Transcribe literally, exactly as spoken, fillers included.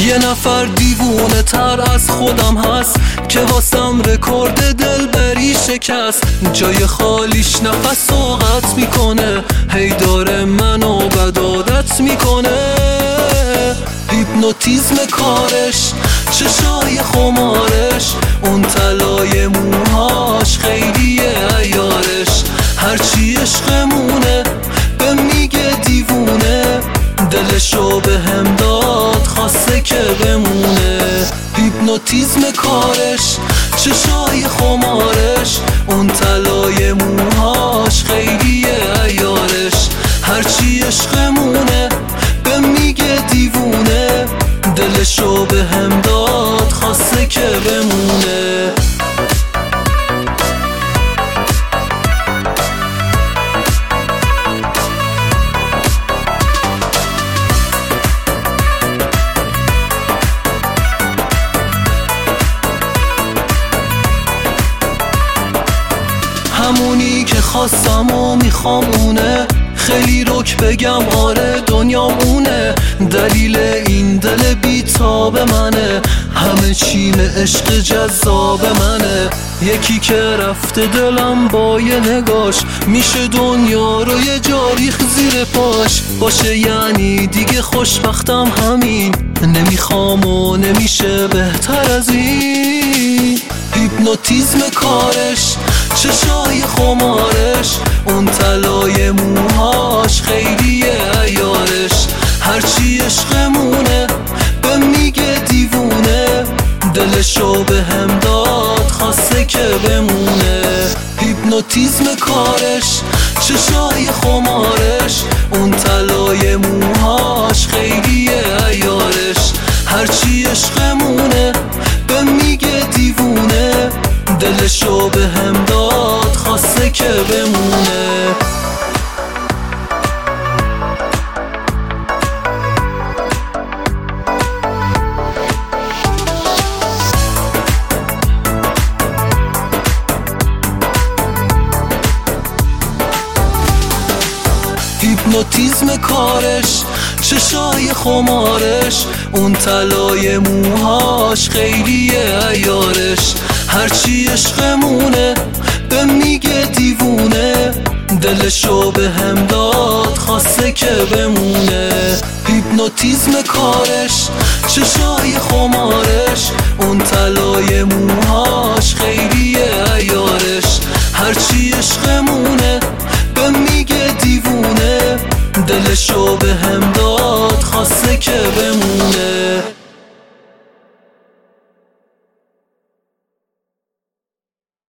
یه نفر دیوونه تر از خودم هست که واسم رکورد دلبری شکست. جای خالیش نفس و قطع میکنه، هی داره منو بد عادت میکنه. هیپنوتیزم کارش، چشای خمارش، اون طلای موهاش خیلی عیارش. هرچی عشقمونه به میگه دیوونه، دلشو به هم داد خواسته که بمونه. هیپنوتیزم کارش، چشای خمارش، اون طلای موهاش خیلی عیارش. هرچی عشقمونه به میگه دیوونه، دلشو به هم داد خواسته که بمونه. همونی که خواستم و میخوام اونه، خیلی رک بگم آره دنیام اونه. دلیل این دل بیتاب منه، همه چیم عشق جذاب منه. یکی که رفته دلم با یه نگاش، میشه دنیا رو یه جا ریخت زیر پاش. باشه یعنی دیگه خوشبختم همین، نمیخوام و نمیشه بهتر از این. هیپنوتیزم کارش، چشای خمارش، اون طلای موهاش خیلی عیارش. هرچی عشقمونه به میگه دیوونه، دلشو به هم داد خواسته که بمونه. هیپنوتیزم کارش، چشای خمارش، اون طلای موهاش خیلی عیارش. هرچی عشقمونه به میگه دیوونه، دلشو به هم داد خواسته که بمونه. هیپنوتیزم کارش، چشای خمارش، اون طلای موهاش خیلی عیارش. هرچی عشقمونه به میگه دیوونه، دلشو به هم داد خواسته که بمونه. هیپنوتیزم کارش، چشای خمارش، اون طلای موهاش خیلی عیارش. هرچی عشقمونه به میگه دیوونه، دلشو به هم